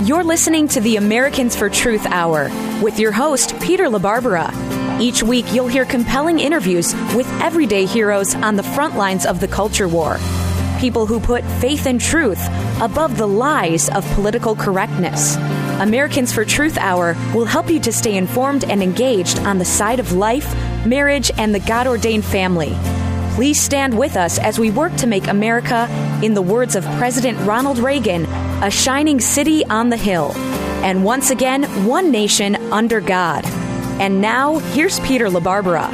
You're listening to the Americans for Truth Hour with your host, Peter LaBarbera. Each week, you'll hear compelling interviews with everyday heroes on the front lines of the culture war. People who put faith and truth above the lies of political correctness. Americans for Truth Hour will help you to stay informed and engaged on the side of life, marriage, and the God-ordained family. Please stand with us as we work to make America, in the words of President Ronald Reagan, a shining city on the hill. And once again, one nation under God. And now, here's Peter LaBarbera.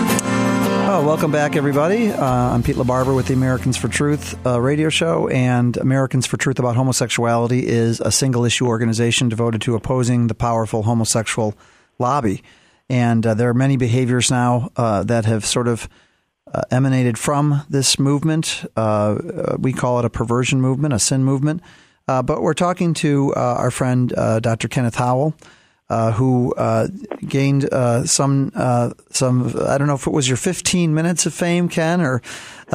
Oh, welcome back, everybody. I'm Pete LaBarbera with the Americans for Truth radio show, and Americans for Truth About Homosexuality is a single-issue organization devoted to opposing the powerful homosexual lobby. And there are many behaviors now that have sort of emanated from this movement. We call it a perversion movement, a sin movement. But we're talking to our friend, Dr. Kenneth Howell, who gained some. I don't know if it was your 15 minutes of fame, Ken, or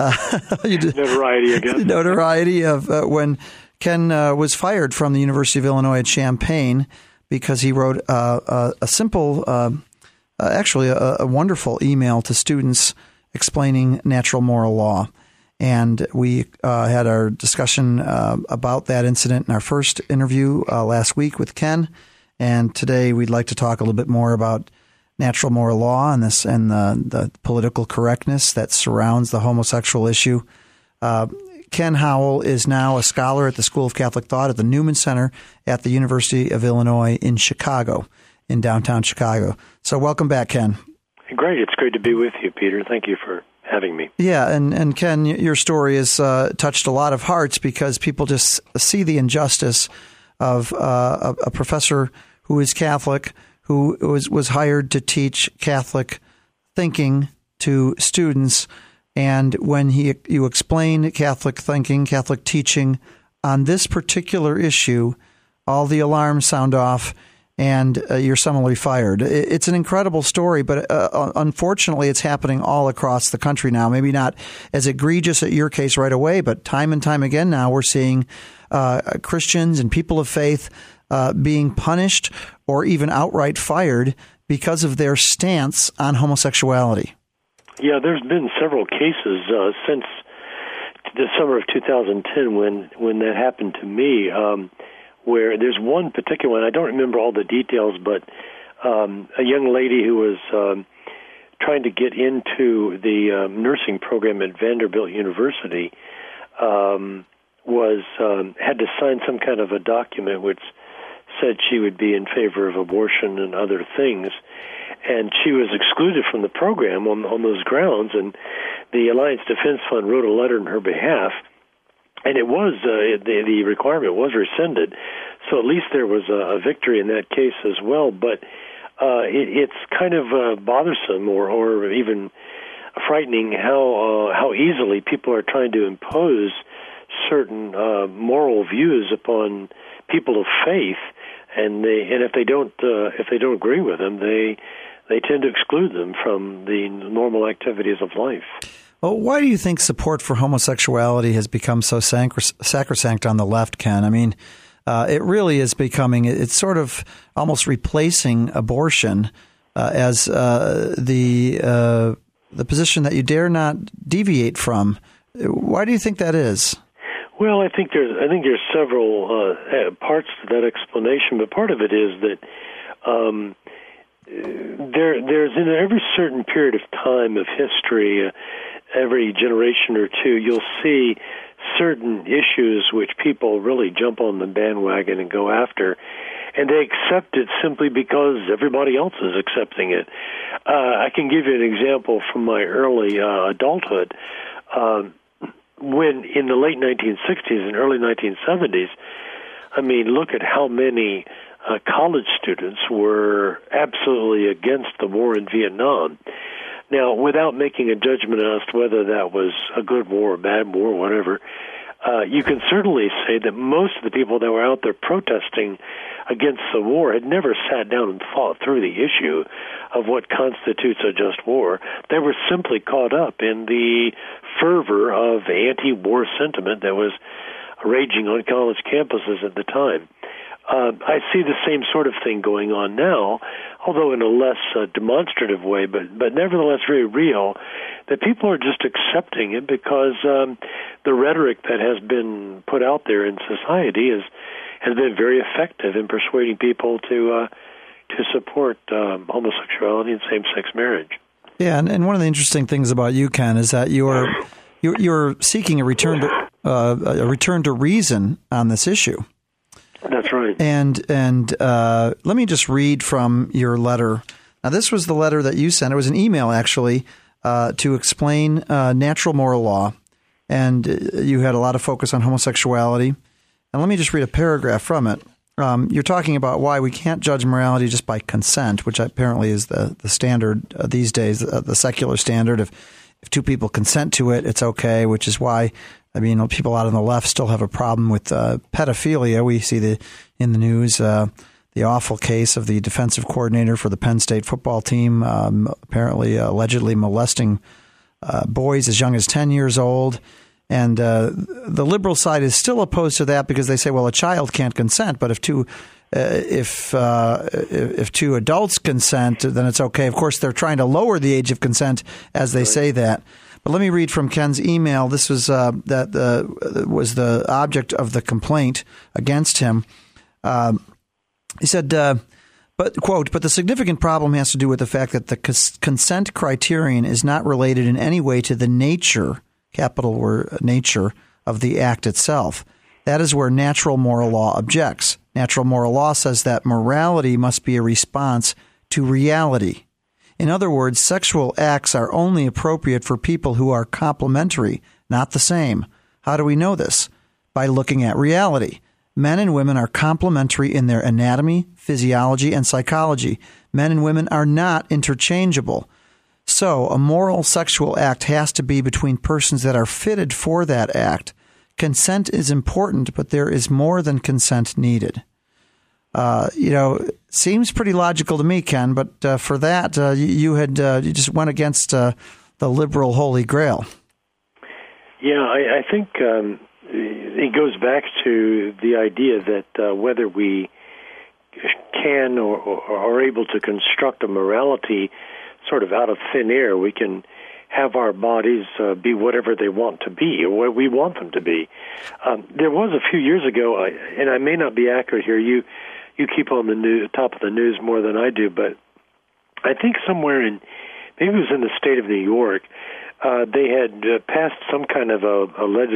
notoriety again. Notoriety of when Ken was fired from the University of Illinois at Champaign because he wrote a simple, actually a wonderful email to students explaining natural moral law. And we had our discussion about that incident in our first interview last week with Ken. And today we'd like to talk a little bit more about natural moral law and this and the political correctness that surrounds the homosexual issue. Ken Howell is now a scholar at the School of Catholic Thought at the Newman Center at the University of Illinois in Chicago, in downtown Chicago. So welcome back, Ken. Great. It's great to be with you, Peter. Thank you for having me. Yeah, and Ken, your story has touched a lot of hearts because people just see the injustice of a professor who is Catholic, who was hired to teach Catholic thinking to students. And when you explain Catholic thinking, Catholic teaching on this particular issue, all the alarms sound off and you're summarily fired. It's an incredible story, but unfortunately it's happening all across the country now. Maybe not as egregious at your case right away, but time and time again now we're seeing Christians and people of faith being punished or even outright fired because of their stance on homosexuality. Yeah, there's been several cases since the summer of 2010 when that happened to me, where there's one particular one, I don't remember all the details, but a young lady who was trying to get into the nursing program at Vanderbilt University had to sign some kind of a document which said she would be in favor of abortion and other things, and she was excluded from the program on those grounds, and the Alliance Defense Fund wrote a letter in her behalf, and it was the requirement was rescinded, so at least there was a victory in that case as well, but it's kind of bothersome or even frightening how easily people are trying to impose certain moral views upon people of faith, and if they don't agree with them, they tend to exclude them from the normal activities of life. Well, why do you think support for homosexuality has become so sacrosanct on the left, Ken? I mean, it really is becoming, it's sort of almost replacing abortion as the position that you dare not deviate from. Why do you think that is? Well, I think there's several parts to that explanation, but part of it is that there's in every certain period of time of history, every generation or two, you'll see certain issues which people really jump on the bandwagon and go after, and they accept it simply because everybody else is accepting it. I can give you an example from my early adulthood. When in the late 1960s and early 1970s, I mean, look at how many college students were absolutely against the war in Vietnam. Now, without making a judgment as to whether that was a good war or bad war or whatever, you can certainly say that most of the people that were out there protesting against the war had never sat down and thought through the issue of what constitutes a just war. They were simply caught up in the fervor of anti-war sentiment that was raging on college campuses at the time. I see the same sort of thing going on now, although in a less demonstrative way, but nevertheless very real, that people are just accepting it because the rhetoric that has been put out there in society has been very effective in persuading people to support homosexuality and same-sex marriage. Yeah, and one of the interesting things about you, Ken, is that you're seeking a return to reason on this issue. That's right. And let me just read from your letter. Now, this was the letter that you sent. It was an email, actually, to explain natural moral law. And you had a lot of focus on homosexuality. And let me just read a paragraph from it. You're talking about why we can't judge morality just by consent, which apparently is the standard these days, the secular standard. If two people consent to it, it's okay, which is why people out on the left still have a problem with pedophilia. We see in the news the awful case of the defensive coordinator for the Penn State football team, apparently allegedly molesting boys as young as 10 years old. And the liberal side is still opposed to that because they say, well, a child can't consent, but if two adults consent, then it's okay. Of course, they're trying to lower the age of consent as they say that. But let me read from Ken's email. This was was the object of the complaint against him. He said, but the significant problem has to do with the fact that the consent criterion is not related in any way to the nature, capital word nature, of the act itself. That is where natural moral law objects. Natural moral law says that morality must be a response to reality. In other words, sexual acts are only appropriate for people who are complementary, not the same. How do we know this? By looking at reality. Men and women are complementary in their anatomy, physiology, and psychology. Men and women are not interchangeable. So, a moral sexual act has to be between persons that are fitted for that act. Consent is important, but there is more than consent needed. Seems pretty logical to me, Ken, but for that, you just went against the liberal Holy Grail. Yeah, I think it goes back to the idea that whether we can or are able to construct a morality sort of out of thin air, we can have our bodies be whatever they want to be or what we want them to be. There was a few years ago, and I may not be accurate here, you keep on the top of the news more than I do, but I think somewhere maybe it was in the state of New York, they had passed some kind of a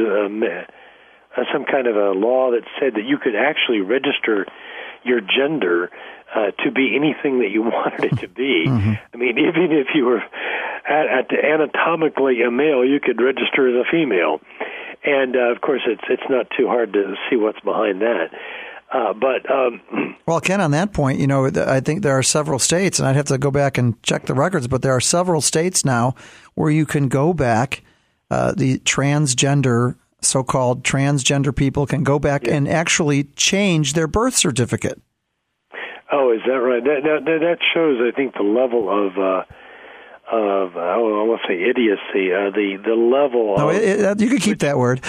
law that said that you could actually register your gender to be anything that you wanted it to be. Mm-hmm. I mean, even if you were anatomically a male, you could register as a female. And of course, it's not too hard to see what's behind that. Well, Ken, on that point, I think there are several states, and I'd have to go back and check the records, but there are several states now where you can go back, the so-called transgender people can go back and actually change their birth certificate. Oh, is that right? That shows, I think, the level of I won't say idiocy. The level. No, you could keep that word.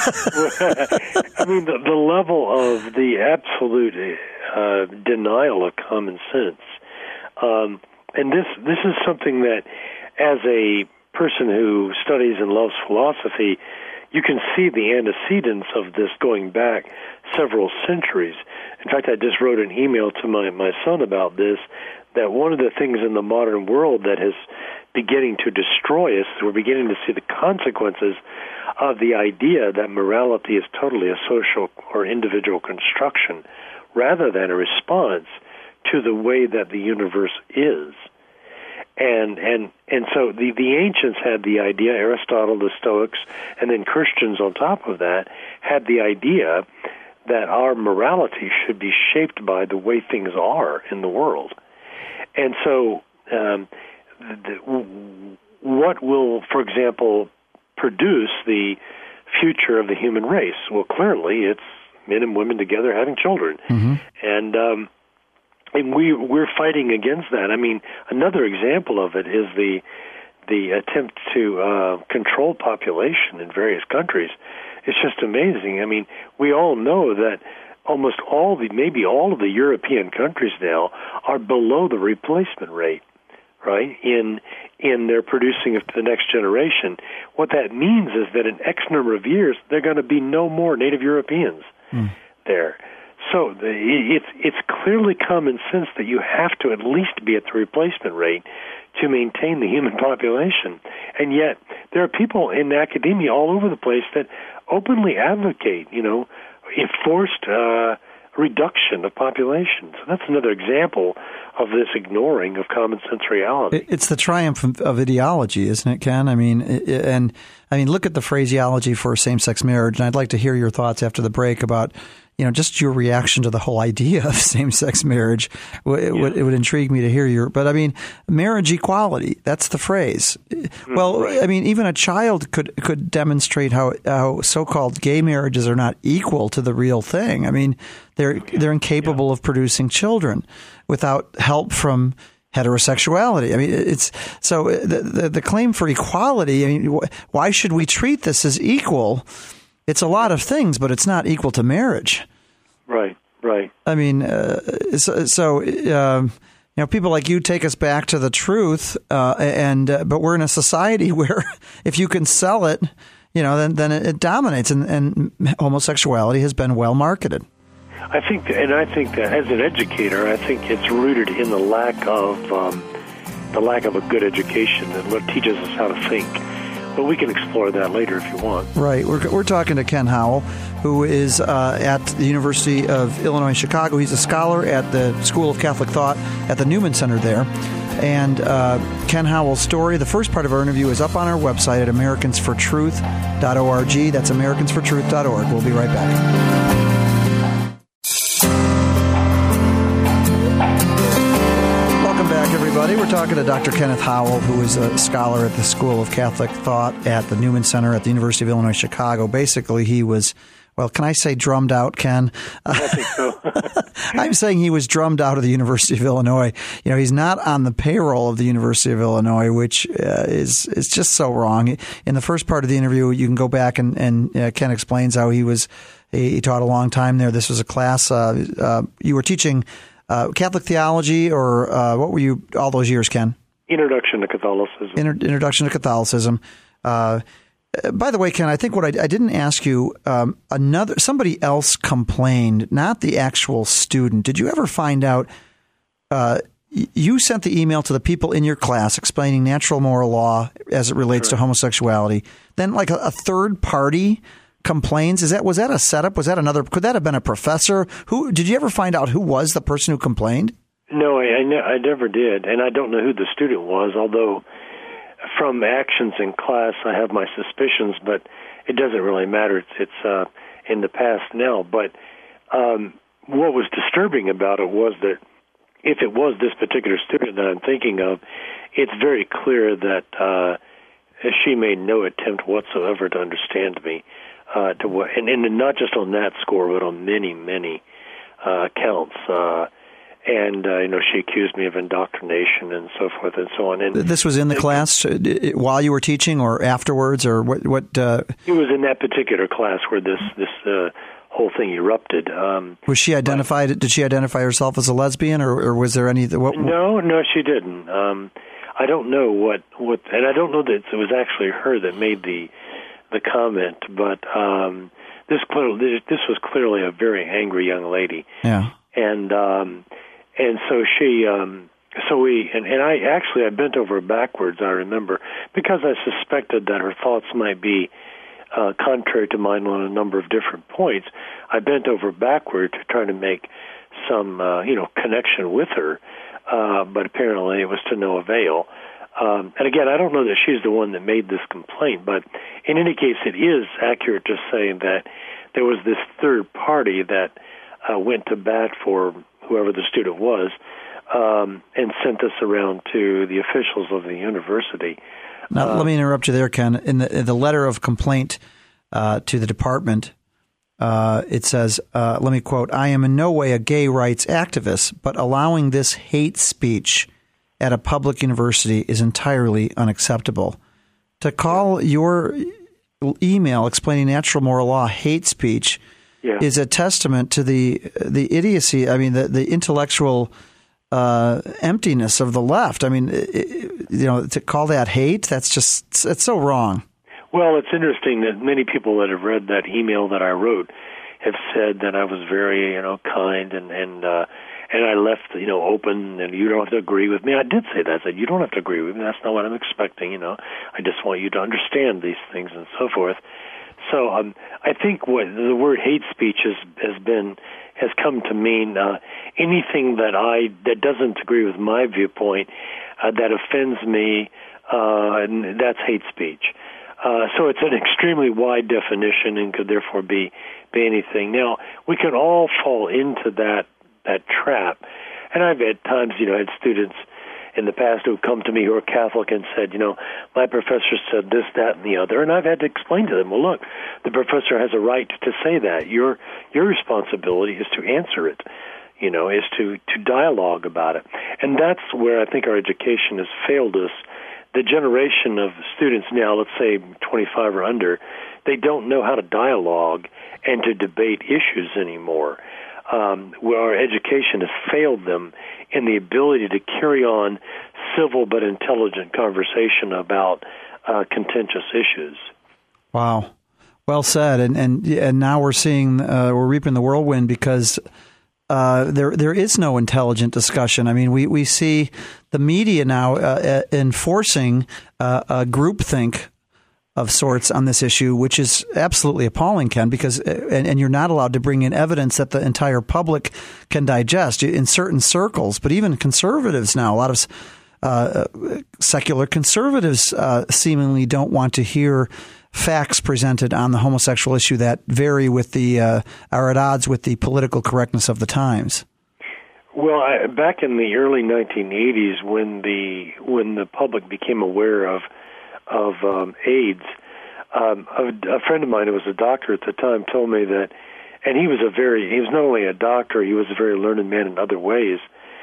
I mean, the level of the absolute denial of common sense, and this is something that, as a person who studies and loves philosophy, you can see the antecedents of this going back several centuries. In fact, I just wrote an email to my son about this, that one of the things in the modern world that is beginning to destroy us, we're beginning to see the consequences of the idea that morality is totally a social or individual construction rather than a response to the way that the universe is. And so the ancients had the idea, Aristotle, the Stoics, and then Christians on top of that had the idea that our morality should be shaped by the way things are in the world. And so what will, for example, produce the future of the human race? Well, clearly it's men and women together having children. Mm-hmm. And we're fighting against that. I mean, another example of it is the attempt to control population in various countries. It's just amazing. I mean, we all know that almost maybe all of the European countries now are below the replacement rate, right, in their producing of the next generation. What that means is that in X number of years, there are going to be no more Native Europeans there. So it's clearly common sense that you have to at least be at the replacement rate to maintain the human population. And yet there are people in academia all over the place that openly advocate, enforced reduction of population. So that's another example of this ignoring of common sense reality. It's the triumph of ideology, isn't it, Ken? I mean, look at the phraseology for same-sex marriage, and I'd like to hear your thoughts after the break about, just your reaction to the whole idea of same-sex marriage. It would intrigue me to hear but I mean, marriage equality, that's the phrase. Well, right. I mean, even a child could demonstrate how so-called gay marriages are not equal to the real thing. I mean, they're incapable of producing children without help from heterosexuality. I mean, it's so the claim for equality. I mean, why should we treat this as equal? It's a lot of things, but it's not equal to marriage. Right. I mean, people like you take us back to the truth, but we're in a society where if you can sell it, then it dominates, and homosexuality has been well marketed. I think that as an educator, I think it's rooted in the lack of a good education that teaches us how to think. But we can explore that later if you want. Right. We're talking to Ken Howell, who is at the University of Illinois Chicago. He's a scholar at the School of Catholic Thought at the Newman Center there. And Ken Howell's story, the first part of our interview, is up on our website at americansfortruth.org. That's americansfortruth.org. We'll be right back. Everybody, we're talking to Dr. Kenneth Howell, who is a scholar at the School of Catholic Thought at the Newman Center at the University of Illinois Chicago. Basically, he was, can I say drummed out, Ken? I think so. I'm saying he was drummed out of the University of Illinois. He's not on the payroll of the University of Illinois, which is just so wrong. In the first part of the interview, you can go back and Ken explains how he taught a long time there. This was a class you were teaching Catholic theology, or what were you all those years, Ken? Introduction to Catholicism. Introduction to Catholicism. By the way, Ken, I think what I didn't ask you, somebody else complained, not the actual student. Did you ever find out? You sent the email to the people in your class explaining natural moral law as it relates to homosexuality. Then, like a third party complains. Was that a setup? Was that another? Could that have been a professor? Who did you ever find out who was the person who complained? No, I never did, and I don't know who the student was. Although from actions in class, I have my suspicions, but it doesn't really matter. It's in the past now. But what was disturbing about it was that if it was this particular student that I'm thinking of, it's very clear that she made no attempt whatsoever to understand me. And not just on that score, but on many counts. She accused me of indoctrination and so forth and so on. And this was in the class while you were teaching, or afterwards, or what? It was in that particular class where this whole thing erupted. Was she identified? Did she identify herself as a lesbian, or was there any? No, she didn't. I don't know what, and I don't know that it was actually her that made the comment, but this was clearly a very angry young lady. Yeah. And so she, I bent over backwards, I remember, because I suspected that her thoughts might be contrary to mine on a number of different points. I bent over backward to try to make some, connection with her, but apparently it was to no avail. And again, I don't know that she's the one that made this complaint, but in any case, it is accurate to say that there was this third party that went to bat for whoever the student was, and sent this around to the officials of the university. Now, let me interrupt you there, Ken. In the letter of complaint to the department, it says, let me quote, "I am in no way a gay rights activist, but allowing this hate speech at a public university is entirely unacceptable." To call your email explaining natural moral law hate speech is a testament to the idiocy. I mean, the intellectual emptiness of the left. I mean, to call that hate, it's so wrong. Well, it's interesting that many people that have read that email that I wrote have said that I was very, kind and I left, open, and you don't have to agree with me. I did say that. I said, you don't have to agree with me. That's not what I'm expecting, I just want you to understand these things and so forth. So I think what the word hate speech has come to mean anything that doesn't agree with my viewpoint, that offends me, and that's hate speech. So it's an extremely wide definition and could therefore be anything. Now, we can all fall into that trap. And I've at times, had students in the past who've come to me who are Catholic and said, my professor said this, that, and the other. And I've had to explain to them, well, look, the professor has a right to say that. Your responsibility is to answer it, is to dialogue about it. And that's where I think our education has failed us. The generation of students now, let's say 25 or under, they don't know how to dialogue and to debate issues anymore. Where our education has failed them in the ability to carry on civil but intelligent conversation about contentious issues. Wow, well said. And now we're seeing we're reaping the whirlwind because there is no intelligent discussion. I mean, we see the media now enforcing a groupthink of sorts on this issue, which is absolutely appalling, Ken, because and you're not allowed to bring in evidence that the entire public can digest in certain circles. But even conservatives now, a lot of secular conservatives seemingly don't want to hear facts presented on the homosexual issue that vary with are at odds with the political correctness of the times. Well, back in the early 1980s, when the public became aware of AIDS, a friend of mine who was a doctor at the time told me that, and he was not only a doctor, he was a very learned man in other ways.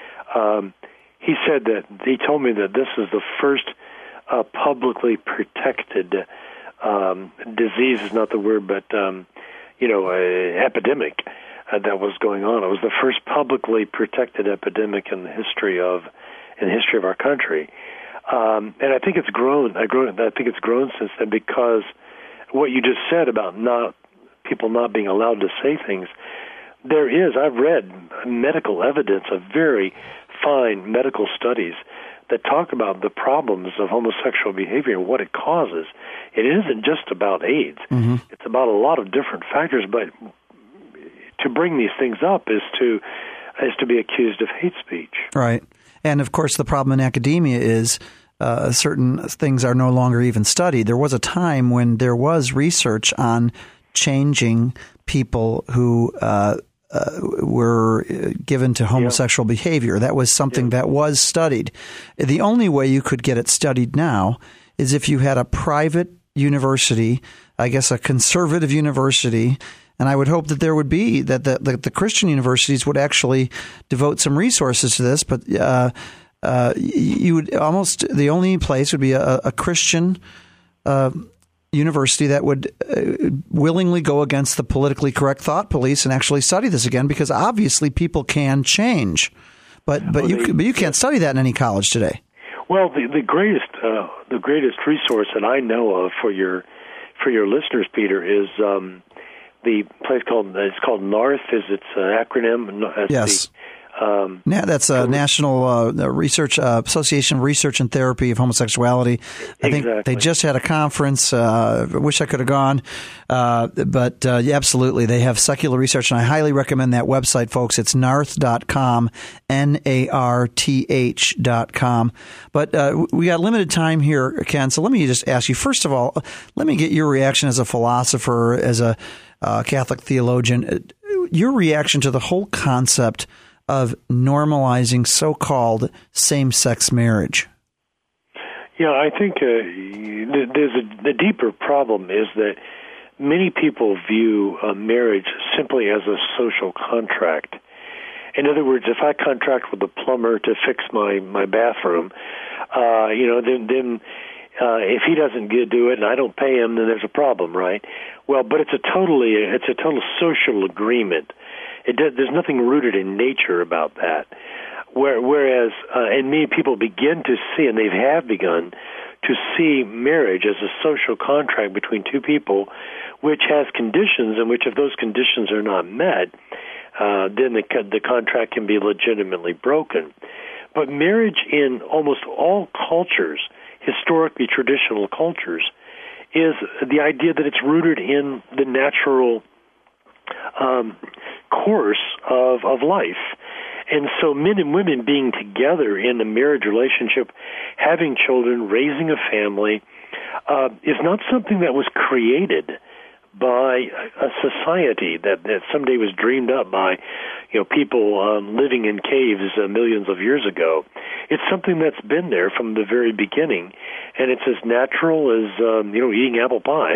He told me that this is the first publicly protected disease is not the word, but epidemic that was going on. It was the first publicly protected epidemic in the history of our country. And I think it's grown. I think it's grown since then because what you just said about people not being allowed to say things. I've read medical evidence of very fine medical studies that talk about the problems of homosexual behavior and what it causes. It isn't just about AIDS. Mm-hmm. It's about a lot of different factors. But to bring these things up is to be accused of hate speech. Right. And, of course, the problem in academia is certain things are no longer even studied. There was a time when there was research on changing people who were given to homosexual behavior. That was something that was studied. The only way you could get it studied now is if you had a private university, I guess a conservative university, and I would hope that there would be, that the Christian universities would actually devote some resources to this, but you would almost, the only place would be a Christian university that would willingly go against the politically correct thought police and actually study this again, because obviously people can change, but you can't study that in any college today. Well, the greatest resource that I know of for your listeners, Peter, is the place called NARTH. Is its acronym? Yes. That's a National Research Association of Research and Therapy of Homosexuality. I think they just had a conference. I wish I could have gone. But absolutely. They have secular research, and I highly recommend that website, folks. It's narth.com, NARTH.com. But we got limited time here, Ken, so let me just ask you, first of all, let me get your reaction as a philosopher, as a Catholic theologian, your reaction to the whole concept of normalizing so-called same-sex marriage. Yeah, I think the deeper problem is that many people view marriage simply as a social contract. In other words, if I contract with a plumber to fix my bathroom, then If he doesn't do it and I don't pay him, then there's a problem, right? Well, but it's a total social agreement. There's nothing rooted in nature about that. Whereas, and many people begin to see, and they have begun to see marriage as a social contract between two people, which has conditions, and which if those conditions are not met, then the contract can be legitimately broken. But marriage in almost all cultures, historically traditional cultures, is the idea that it's rooted in the natural course of life. And so men and women being together in a marriage relationship, having children, raising a family, is not something that was created by a society that someday was dreamed up by, people living in caves millions of years ago. It's something that's been there from the very beginning, and it's as natural as eating apple pie.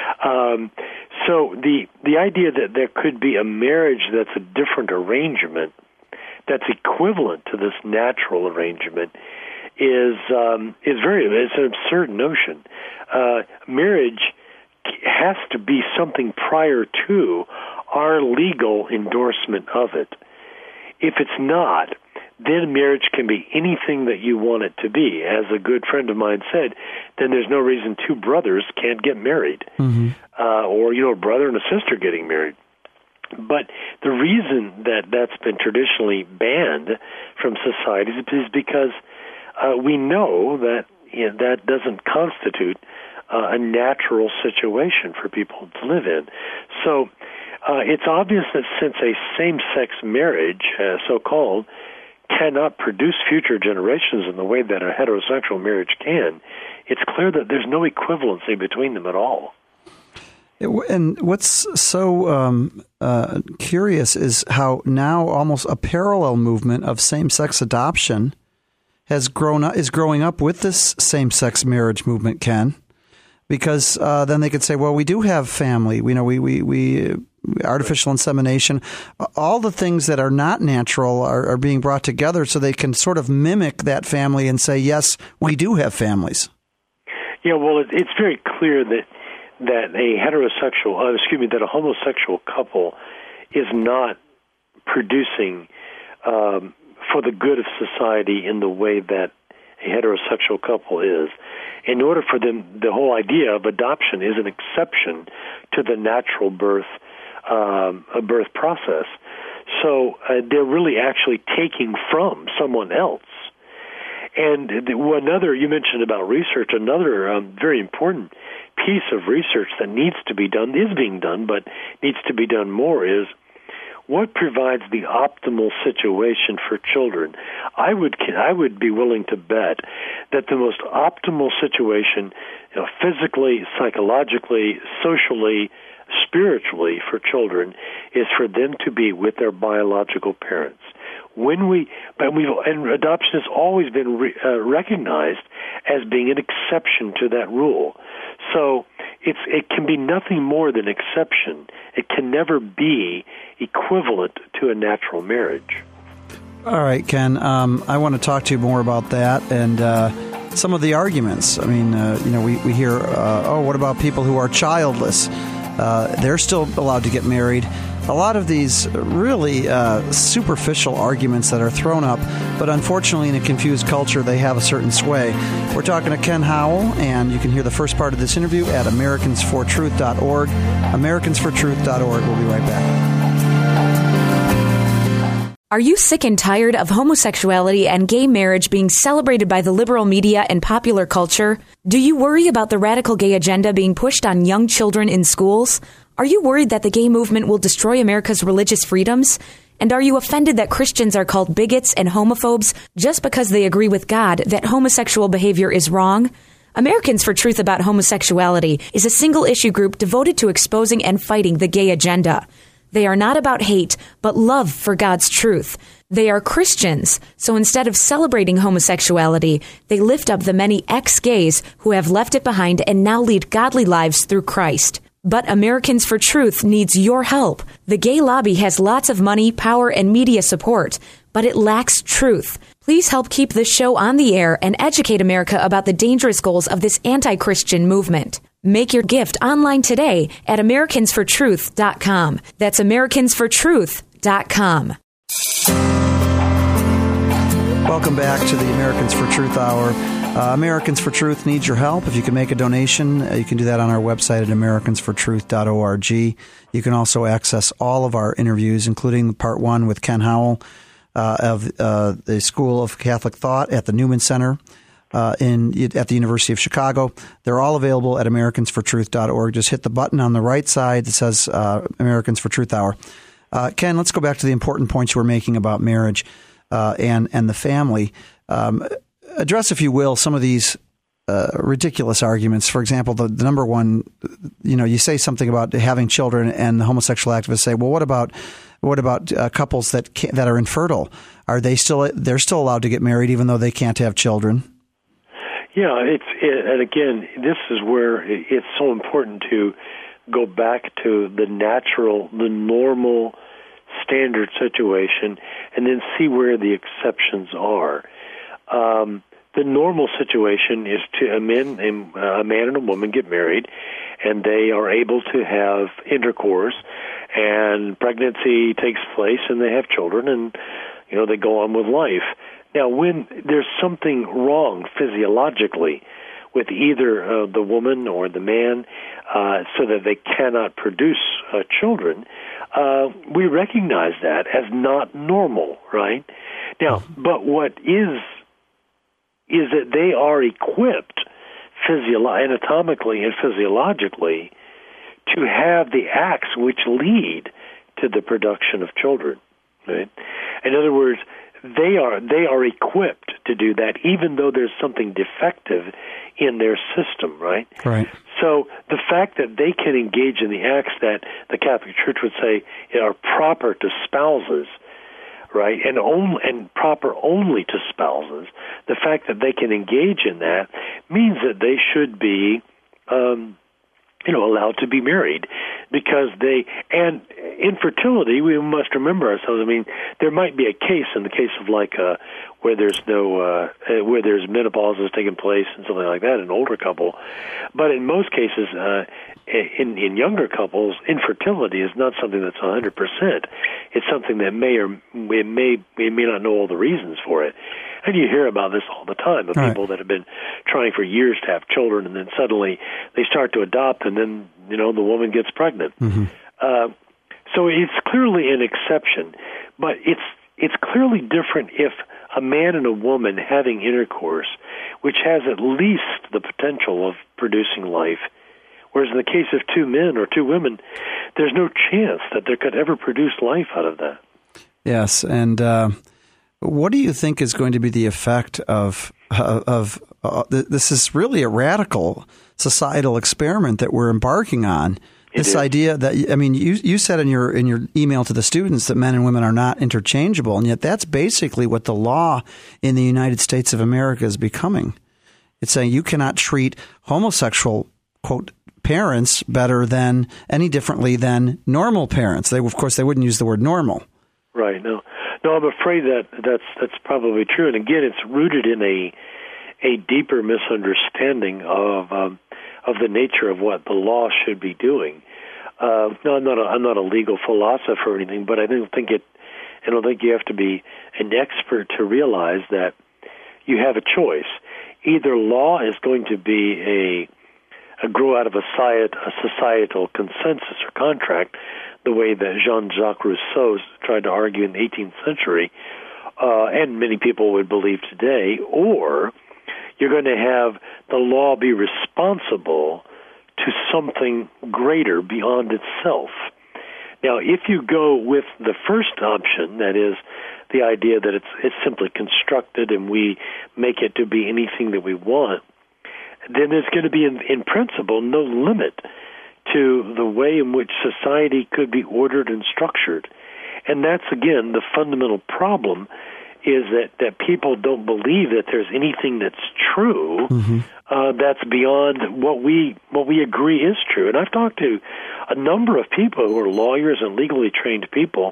So the idea that there could be a marriage that's a different arrangement, that's equivalent to this natural arrangement, is it's an absurd notion. Marriage has to be something prior to our legal endorsement of it. If it's not, then marriage can be anything that you want it to be. As a good friend of mine said, then there's no reason two brothers can't get married, or a brother and a sister getting married. But the reason that that's been traditionally banned from societies is because we know that that doesn't constitute a natural situation for people to live in. So it's obvious that since a same-sex marriage, so-called, cannot produce future generations in the way that a heterosexual marriage can, it's clear that there's no equivalency between them at all. And what's so curious is how now almost a parallel movement of same-sex adoption is growing up with this same-sex marriage movement, Ken. Because then they could say, well, we do have family. We artificial insemination, all the things that are not natural are being brought together so they can sort of mimic that family and say, yes, we do have families. Yeah, well, it's very clear that a homosexual couple is not producing for the good of society in the way that a heterosexual couple is. In order for them, the whole idea of adoption is an exception to the natural birth process. So they're really actually taking from someone else. And you mentioned about research, another very important piece of research that needs to be done, is being done, but needs to be done more, is what provides the optimal situation for children. I would be willing to bet that the most optimal situation, physically, psychologically, socially, spiritually for children is for them to be with their biological parents. And adoption has always been recognized as being an exception to that rule. So it can be nothing more than exception. It can never be equivalent to a natural marriage. All right, Ken. I want to talk to you more about that and some of the arguments. I mean, we hear, what about people who are childless? They're still allowed to get married. A lot of these really superficial arguments that are thrown up, but unfortunately in a confused culture, they have a certain sway. We're talking to Ken Howell, and you can hear the first part of this interview at americansfortruth.org. Americansfortruth.org. We'll be right back. Are you sick and tired of homosexuality and gay marriage being celebrated by the liberal media and popular culture? Do you worry about the radical gay agenda being pushed on young children in schools? Are you worried that the gay movement will destroy America's religious freedoms? And are you offended that Christians are called bigots and homophobes just because they agree with God that homosexual behavior is wrong? Americans for Truth About Homosexuality is a single-issue group devoted to exposing and fighting the gay agenda. They are not about hate, but love for God's truth. They are Christians, so instead of celebrating homosexuality, they lift up the many ex-gays who have left it behind and now lead godly lives through Christ. But Americans for Truth needs your help. The gay lobby has lots of money, power, and media support, but it lacks truth. Please help keep this show on the air and educate America about the dangerous goals of this anti-Christian movement. Make your gift online today at AmericansForTruth.com. That's AmericansForTruth.com. Welcome back to the Americans for Truth Hour. Americans for Truth needs your help. If you can make a donation, you can do that on our website at americansfortruth.org. You can also access all of our interviews, including part 1 with Ken Howell of the School of Catholic Thought at the Newman Center at the University of Chicago. They're all available at americansfortruth.org. Just hit the button on the right side that says Americans for Truth Hour. Ken, let's go back to the important points you were making about marriage and the family. Address, if you will, some of these ridiculous arguments. For example, the number one, you say something about having children, and the homosexual activists say, well, what about couples that are infertile? They're still allowed to get married even though they can't have children? Yeah, and again, this is where it's so important to go back to the normal standard situation, and then see where the exceptions are. The normal situation is a man and a woman get married, and they are able to have intercourse, and pregnancy takes place, and they have children, and they go on with life. Now, when there's something wrong physiologically with either the woman or the man, so that they cannot produce children, we recognize that as not normal, right? Now, but what is that they are equipped anatomically and physiologically to have the acts which lead to the production of children, right? In other words, they are equipped to do that, even though there's something defective in their system, right? Right. So the fact that they can engage in the acts that the Catholic Church would say are proper to spouses, right, and proper only to spouses, the fact that they can engage in that means that they should be allowed to be married, because and infertility, we must remember ourselves. I mean, there might be a case in the case of where there's where there's menopause has taken place and something like that, an older couple, but in most cases, in younger couples, infertility is not something that's 100%. It's something that we may not know all the reasons for it. And you hear about this all the time, of people that have been trying for years to have children, and then suddenly they start to adopt, and then, the woman gets pregnant. Mm-hmm. So it's clearly an exception, but it's clearly different if a man and a woman having intercourse, which has at least the potential of producing life, whereas in the case of two men or two women, there's no chance that there could ever produce life out of that. Yes, and what do you think is going to be the effect of this? Is really a radical societal experiment that we're embarking on. This idea that, you said in your email to the students that men and women are not interchangeable, and yet that's basically what the law in the United States of America is becoming. It's saying you cannot treat homosexual, quote, parents any differently than normal parents. They wouldn't use the word normal. Right. No, I'm afraid that's probably true. And again, it's rooted in a deeper misunderstanding of the nature of what the law should be doing. No, I'm not a legal philosopher or anything, but I don't think you have to be an expert to realize that you have a choice. Either law is going to be a grow out of a societal consensus or contract, the way that Jean-Jacques Rousseau tried to argue in the 18th century, and many people would believe today, or you're going to have the law be responsible to something greater beyond itself. Now, if you go with the first option, that is the idea that it's simply constructed and we make it to be anything that we want, then there's going to be, in principle, no limit to the way in which society could be ordered and structured. And that's, again, the fundamental problem, is that people don't believe that there's anything that's true that's beyond what we agree is true. And I've talked to a number of people who are lawyers and legally trained people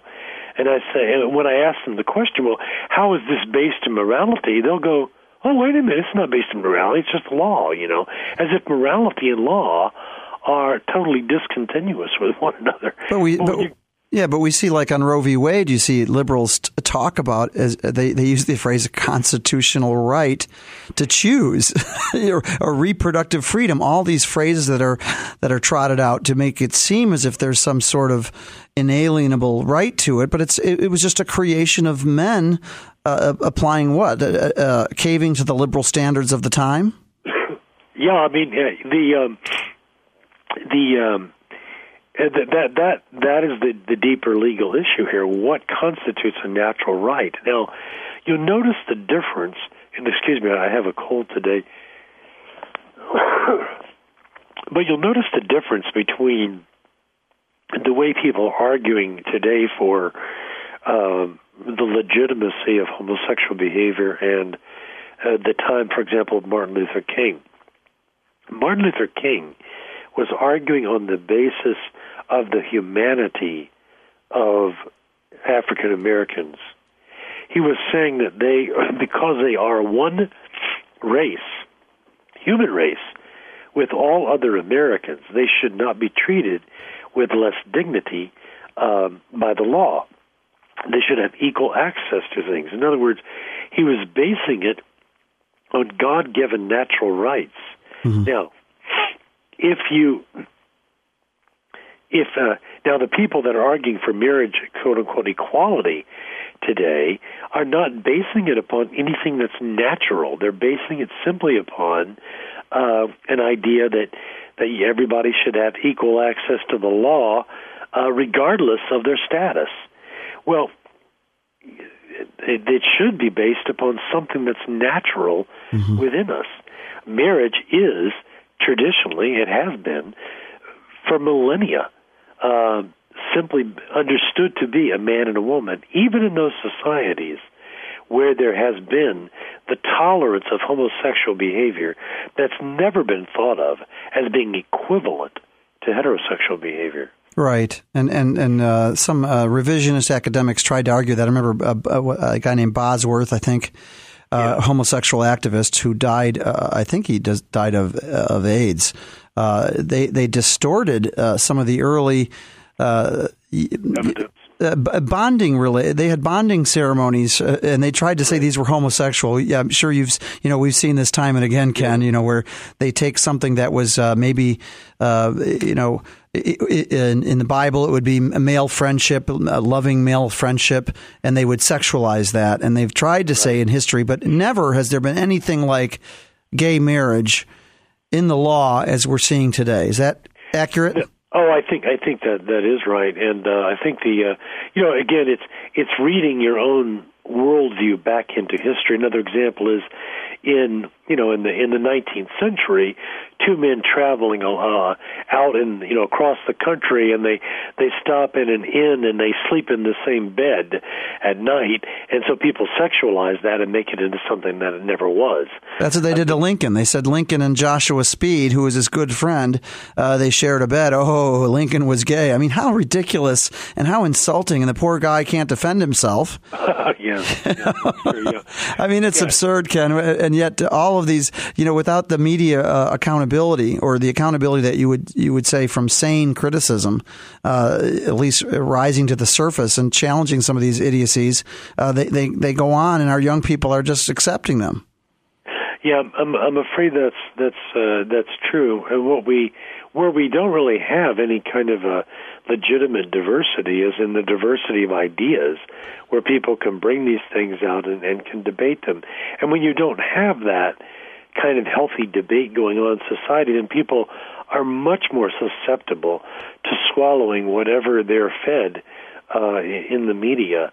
And I say, and when I ask them the question, well, how is this based in morality? They'll go, oh, wait a minute, it's not based in morality, it's just law, as if morality and law are totally discontinuous with one another. But we see, like on Roe v. Wade, you see liberals talk about, as they use the phrase, a constitutional right to choose, or reproductive freedom. All these phrases that are trotted out to make it seem as if there's some sort of inalienable right to it, but it was just a creation of men applying what, caving to the liberal standards of the time. Yeah, I mean That is the deeper legal issue here. What constitutes a natural right? Now, you'll notice the difference. And excuse me, I have a cold today. But you'll notice the difference between the way people are arguing today for the legitimacy of homosexual behavior and the time, for example, of Martin Luther King. Martin Luther King was arguing on the basis of the humanity of African Americans. He was saying that because they are one race, human race, with all other Americans, they should not be treated with less dignity by the law. They should have equal access to things. In other words, he was basing it on God-given natural rights. Mm-hmm. Now, now the people that are arguing for marriage, quote unquote, equality today are not basing it upon anything that's natural. They're basing it simply upon an idea that everybody should have equal access to the law, regardless of their status. Well, it should be based upon something that's natural mm-hmm. within us. Marriage is traditionally, it has been for millennia, simply understood to be a man and a woman, even in those societies where there has been the tolerance of homosexual behavior that's never been thought of as being equivalent to heterosexual behavior. Right. And some revisionist academics tried to argue that. I remember a guy named Bosworth, I think, homosexual activist who died, I think he died of AIDS. They distorted some of the early bonding they had bonding ceremonies, and they tried to say these were homosexual. Yeah, I'm sure we've seen this time and again, Ken. Where they take something that was maybe in the Bible it would be a male friendship, a loving male friendship, and they would sexualize that. And they've tried to say in history, but never has there been anything like gay marriage in the law as we're seeing today. Is that accurate? Oh, I think that is right, and I think again, it's reading your own worldview back into history. Another example is in the 19th century, two men traveling out in across the country, and they stop in an inn and they sleep in the same bed at night, and so people sexualize that and make it into something that it never was. That's what they did to Lincoln. They said Lincoln and Joshua Speed, who was his good friend, they shared a bed. Oh, Lincoln was gay. I mean, how ridiculous and how insulting, and the poor guy can't defend himself. Yeah. Sure, yeah. I mean, it's absurd, Ken, and yet all of these, without the media accountability, or the accountability that you would say from sane criticism, at least rising to the surface and challenging some of these idiocies, they go on, and our young people are just accepting them. Yeah, I'm afraid that's true. And where we don't really have any kind of a legitimate diversity is in the diversity of ideas, where people can bring these things out and can debate them. And when you don't have that kind of healthy debate going on in society, then people are much more susceptible to swallowing whatever they're fed in the media.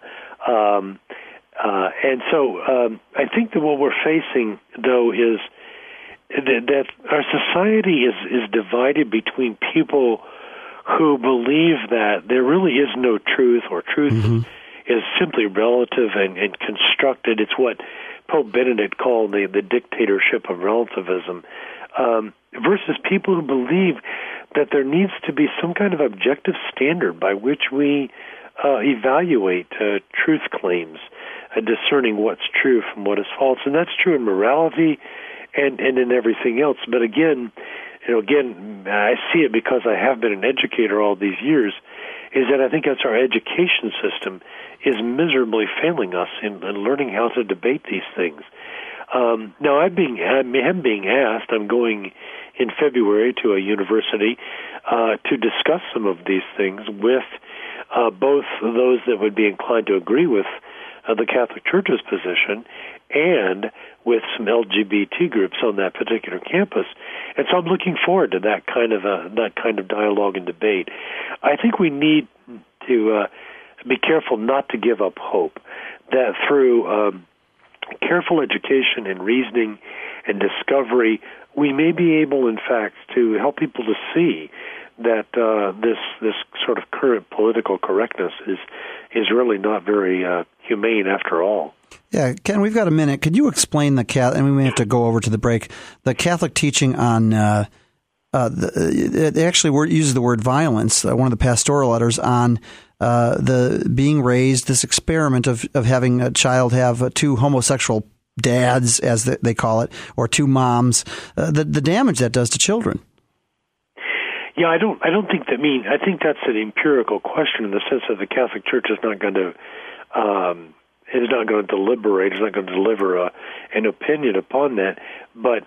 And so I think that what we're facing, though, is that our society is divided between people who believe that there really is no truth, or truth mm-hmm. is simply relative and constructed. It's what Pope Benedict called the dictatorship of relativism, versus people who believe that there needs to be some kind of objective standard by which we evaluate truth claims, discerning what's true from what is false. And that's true in morality and in everything else. But again, I see it because I have been an educator all these years, is that I think that's our education system is miserably failing us in learning how to debate these things. Now, I'm being asked, I'm going in February to a university to discuss some of these things with both those that would be inclined to agree with the Catholic Church's position and with some LGBT groups on that particular campus. And so I'm looking forward to that kind of dialogue and debate. I think we need to be careful not to give up hope, that through careful education and reasoning and discovery, we may be able, in fact, to help people to see that this sort of current political correctness is really not very humane after all. Yeah, Ken, we've got a minute. Could you explain and we may have to go over to the break, the Catholic teaching on, it actually uses the word violence, one of the pastoral letters, on the being raised, this experiment of having a child have two homosexual dads, as they call it, or two moms, the damage that does to children. Yeah, I don't think that I think that's an empirical question in the sense that the Catholic Church is not going to deliberate, is not going to deliver an opinion upon that. But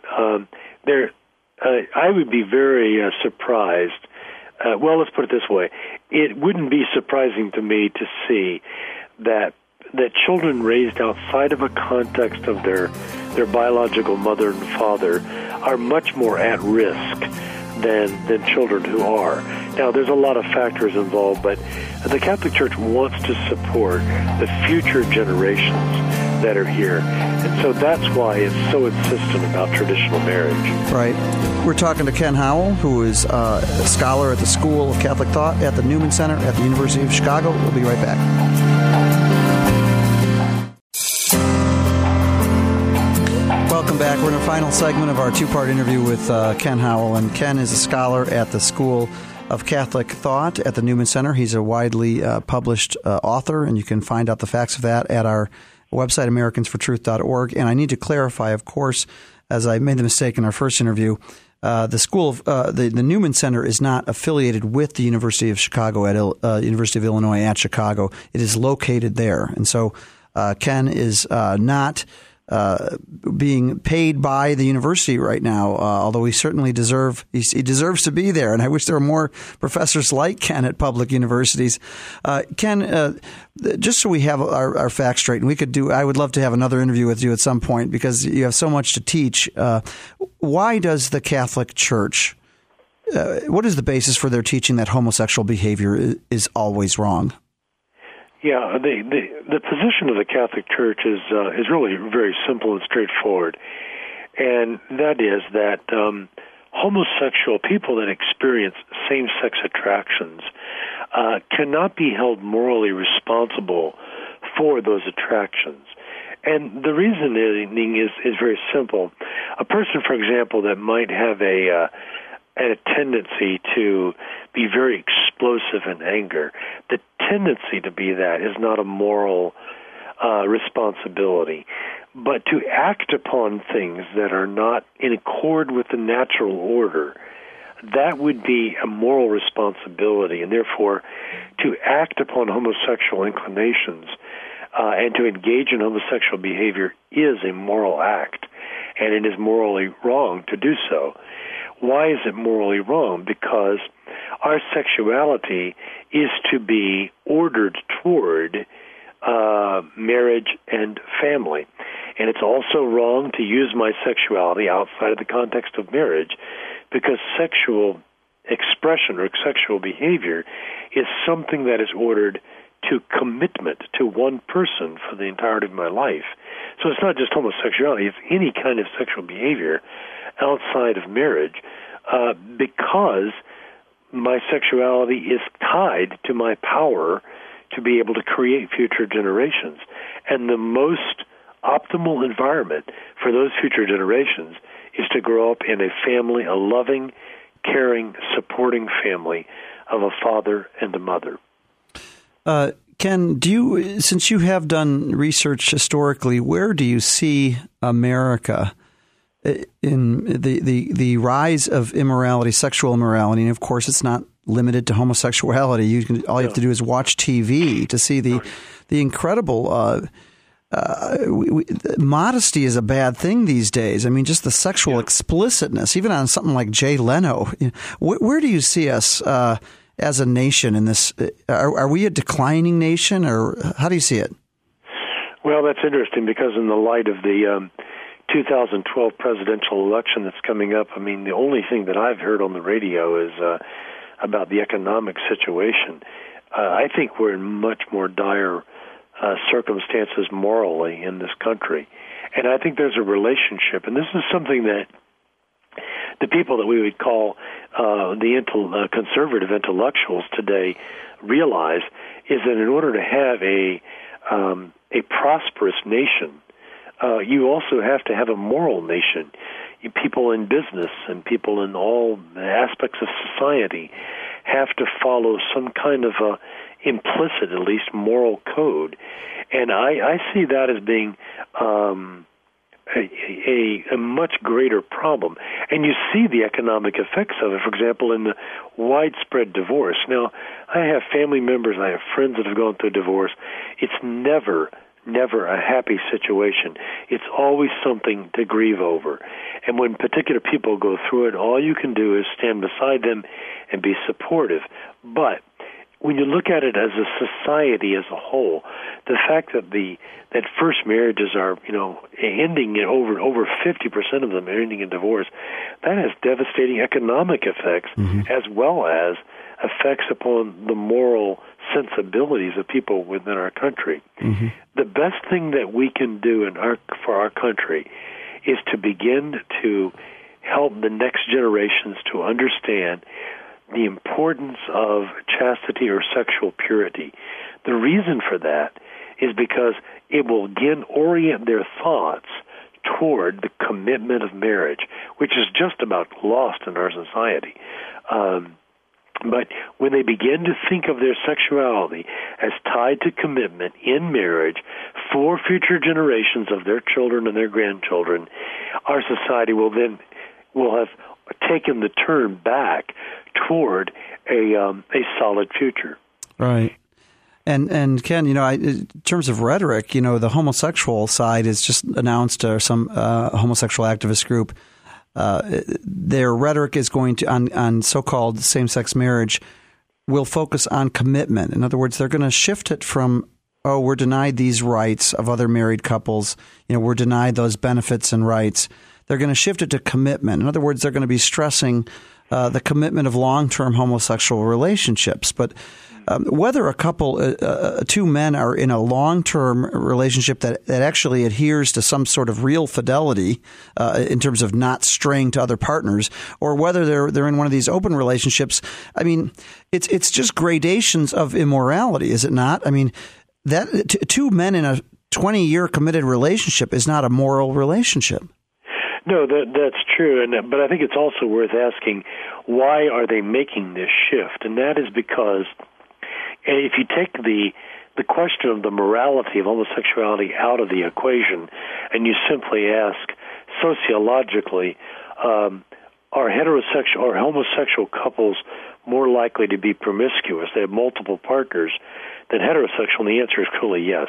I would be very surprised. Well, let's put it this way: it wouldn't be surprising to me to see that children raised outside of a context of their biological mother and father are much more at risk than children who are. Now, there's a lot of factors involved, but the Catholic Church wants to support the future generations that are here. And so that's why it's so insistent about traditional marriage. Right. We're talking to Ken Howell, who is a scholar at the School of Catholic Thought at the Newman Center at the University of Chicago. We'll be right back. Welcome back. We're in the final segment of our two-part interview with Ken Howell. And Ken is a scholar at the School of Catholic Thought at the Newman Center. He's a widely published author, and you can find out the facts of that at our website, americansfortruth.org. And I need to clarify, of course, as I made the mistake in our first interview, the school of the Newman Center is not affiliated with the University of Chicago at University of Illinois at Chicago. It is located there. And so Ken is not being paid by the university right now, although he certainly deserves to be there. And I wish there were more professors like Ken at public universities. Ken, just so we have our facts straight, and I would love to have another interview with you at some point because you have so much to teach. Why does the Catholic Church, what is the basis for their teaching that homosexual behavior is always wrong? Yeah, the position of the Catholic Church is really very simple and straightforward, and that is that homosexual people that experience same-sex attractions cannot be held morally responsible for those attractions. And the reasoning is very simple. A person, for example, that might have a tendency to be very explosive in anger, the tendency to be that is not a moral responsibility. But to act upon things that are not in accord with the natural order, that would be a moral responsibility. And therefore, to act upon homosexual inclinations and to engage in homosexual behavior is a moral act, and it is morally wrong to do so. Why is it morally wrong? Because our sexuality is to be ordered toward marriage and family. And it's also wrong to use my sexuality outside of the context of marriage, because sexual expression or sexual behavior is something that is ordered to commitment to one person for the entirety of my life. So it's not just homosexuality, it's any kind of sexual behavior outside of marriage, because my sexuality is tied to my power to be able to create future generations. And the most optimal environment for those future generations is to grow up in a family, a loving, caring, supporting family of a father and a mother. Ken, since you have done research historically, where do you see America in the rise of immorality, sexual immorality? And of course, it's not limited to homosexuality. All you have to do is watch TV to see the incredible. Modesty is a bad thing these days. I mean, just the sexual explicitness, even on something like Jay Leno. Where do you see us as a nation in this? Are we a declining nation, or how do you see it? Well, that's interesting because in the light of the 2012 presidential election that's coming up, I mean, the only thing that I've heard on the radio is about the economic situation. I think we're in much more dire circumstances morally in this country. And I think there's a relationship, and this is something that the people that we would call the conservative intellectuals today realize, is that in order to have a prosperous nation, you also have to have a moral nation. People in business and people in all aspects of society have to follow some kind of a implicit, at least, moral code. And I see that as being a much greater problem. And you see the economic effects of it, for example, in the widespread divorce. Now, I have family members, I have friends that have gone through divorce. It's never a happy situation. It's always something to grieve over. And when particular people go through it, all you can do is stand beside them and be supportive. But when you look at it as a society as a whole, the fact that first marriages are, ending in over 50% of them are ending in divorce, that has devastating economic effects, as well as effects upon the moral sensibilities of people within our country. The best thing that we can do for our country is to begin to help the next generations to understand the importance of chastity or sexual purity. The reason for that is because it will again orient their thoughts toward the commitment of marriage, which is just about lost in our society. But when they begin to think of their sexuality as tied to commitment in marriage for future generations of their children and their grandchildren, our society will have taken the turn back toward a solid future. Right. And Ken, in terms of rhetoric, the homosexual side has just announced, or some homosexual activist group, their rhetoric is going to, on so-called same-sex marriage, will focus on commitment. In other words, they're going to shift it from, we're denied these rights of other married couples, we're denied those benefits and rights. They're going to shift it to commitment. In other words, they're going to be stressing the commitment of long-term homosexual relationships. But whether a couple, two men are in a long-term relationship that actually adheres to some sort of real fidelity in terms of not straying to other partners, or whether they're in one of these open relationships, I mean, it's just gradations of immorality, is it not? I mean, that two men in a 20-year committed relationship is not a moral relationship. No, that's true, but I think it's also worth asking, why are they making this shift? And that is because if you take the question of the morality of homosexuality out of the equation, and you simply ask sociologically, are heterosexual or homosexual couples more likely to be promiscuous? They have multiple partners than heterosexual, and the answer is clearly yes.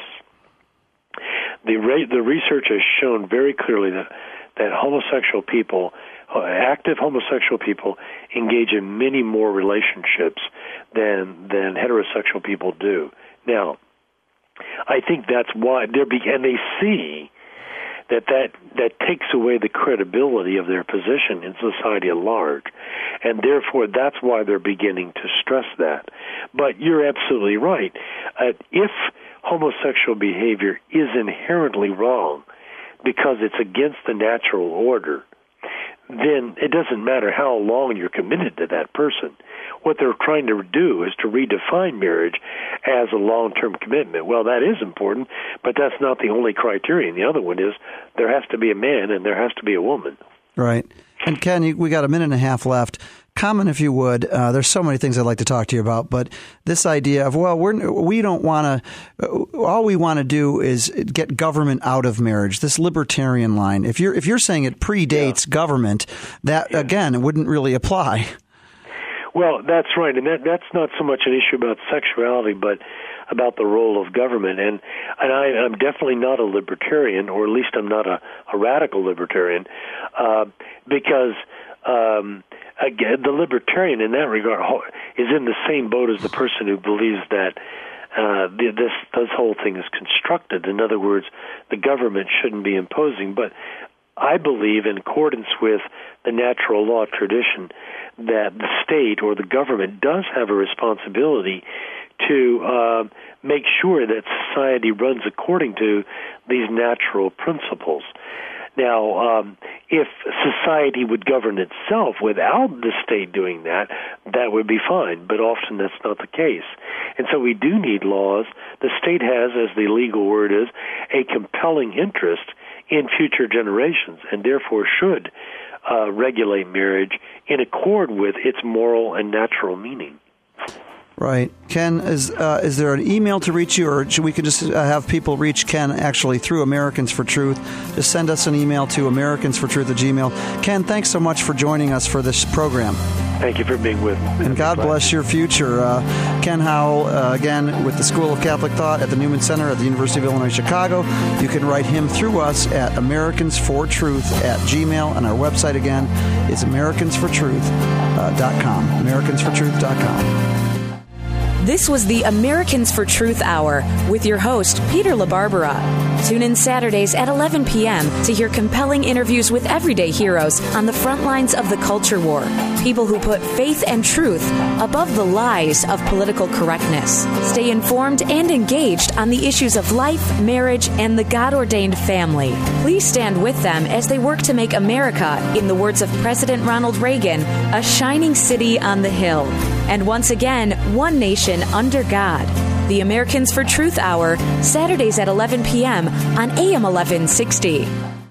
The research has shown very clearly that homosexual people, active homosexual people, engage in many more relationships than heterosexual people do. Now, I think that's why and they see that takes away the credibility of their position in society at large, and therefore that's why they're beginning to stress that. But you're absolutely right. If homosexual behavior is inherently wrong, because it's against the natural order, then it doesn't matter how long you're committed to that person. What they're trying to do is to redefine marriage as a long-term commitment. Well, that is important, but that's not the only criterion. The other one is there has to be a man and there has to be a woman. Right. And Ken, we got a minute and a half left. comment, if you would. There's so many things I'd like to talk to you about, but this idea of, well, we don't want to. All we want to do is get government out of marriage. This libertarian line. If you're saying it predates government, that again, it wouldn't really apply. Well, that's right, and that's not so much an issue about sexuality, but about the role of government. And I'm definitely not a libertarian, or at least I'm not a radical libertarian, because again, the libertarian in that regard is in the same boat as the person who believes that this whole thing is constructed. In other words, the government shouldn't be imposing. But I believe, in accordance with the natural law tradition, that the state or the government does have a responsibility to make sure that society runs according to these natural principles. Now, if society would govern itself without the state doing that, that would be fine, but often that's not the case. And so we do need laws. The state has, as the legal word is, a compelling interest in future generations, and therefore should regulate marriage in accord with its moral and natural meaning. Right. Ken, is there an email to reach you, or should we could just have people reach Ken actually through Americans for Truth? Just send us an email to americansfortruth@gmail.com. Ken, thanks so much for joining us for this program. Thank you for being with me. And God bless your future. Ken Howell, again, with the School of Catholic Thought at the Newman Center at the University of Illinois, Chicago. You can write him through us at americansfortruth@gmail.com. And our website, again, is americansfortruth.com. americansfortruth.com. This was the Americans for Truth Hour with your host, Peter LaBarbera. Tune in Saturdays at 11 p.m. to hear compelling interviews with everyday heroes on the front lines of the culture war. People who put faith and truth above the lies of political correctness. Stay informed and engaged on the issues of life, marriage, and the God-ordained family. Please stand with them as they work to make America, in the words of President Ronald Reagan, a shining city on the hill. And once again, one nation under God. The Americans for Truth Hour, Saturdays at 11 p.m. on AM 1160.